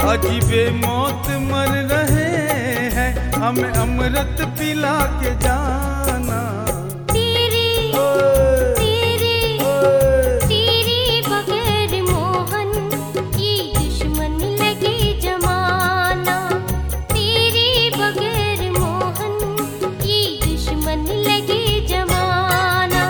अजीबे मौत मर रहे हैं, हमें अमृत पिला के जाना। तेरे बगैर मोहन ये दुश्मन लगे जमाना। तेरे बगैर मोहन ये दुश्मन लगे जमाना।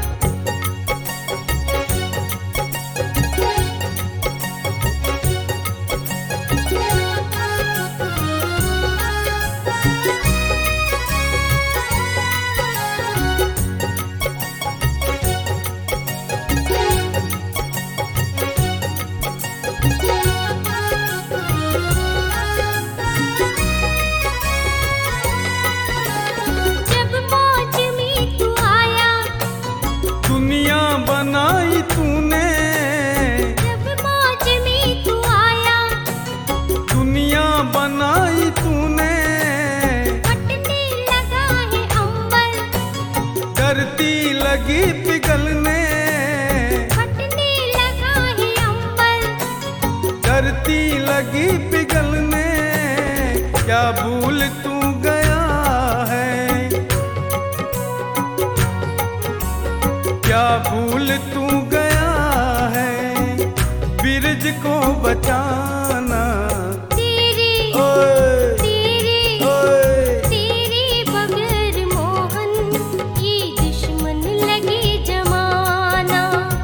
दुनिया बनाई तूने, जब मौज में तू आया, दुनिया बनाई तूने। फटने लगा है अंबर, धरती लगी पिघलने, फटने लगा है अंबर। धरती लगी पिघलने। क्या भूल तू गया है, क्या भूल तू गया है बिरज को बचाना। तेरे ओए ओए तेरे बगैर मोहन ये दुश्मन लगे जमाना।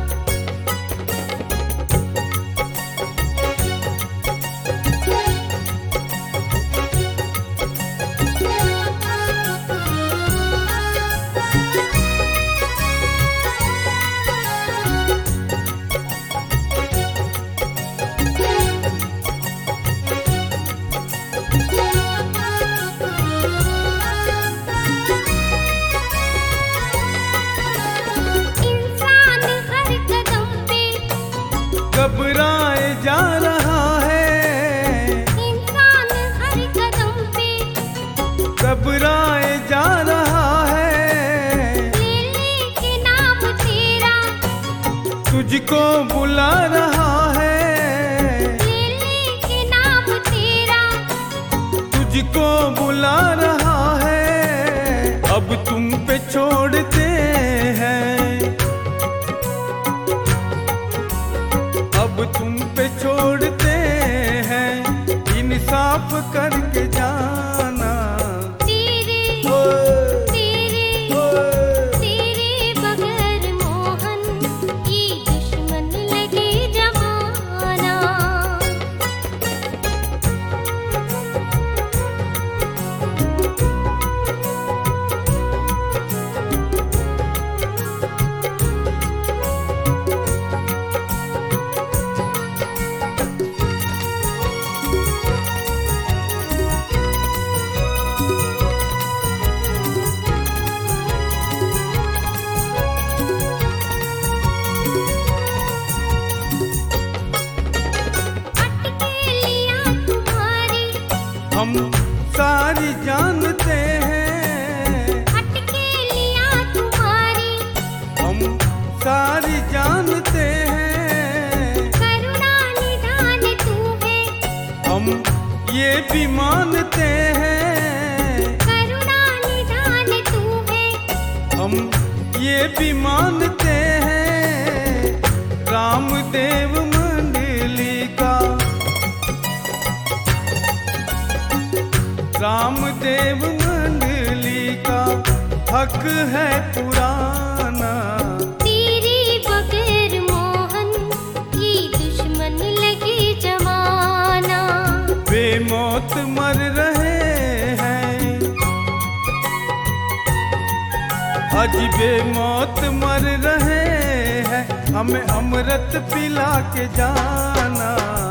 इंसान हर कदम पे घबराए जा रहा है, इंसान हर कदम पे घबराए जा रहा है। ले के नाम तेरा, तुझको बुला रहा है, ले के नाम तेरा। तुझको बुला रहा है। अब तुम पे छोड़ते हैं, अब तुम पे छोड़ते हैं। इंसाफ करके जाना। तेरे ओए तेरे बगैर मोहन ये दुश्मन लगे जमाना। अटकेलियां तुम्हारी, हम सारी जानते हैं, अटकेलियां तुम्हारी। हम सारी जानते हैं। करुणा निधान तू है, हम ये भी मानते हैं, करुणा निधान तू है। हम ये भी मानते हैं। रामदेव मंडली का, रामदेव मंडली का हक है पुराना। तेरे बगैर मोहन ये दुश्मन लगे जमाना। बेमौत मर रहे हैं, अजीबे मौत मर रहे हैं। हमें अमृत पिला के जाना।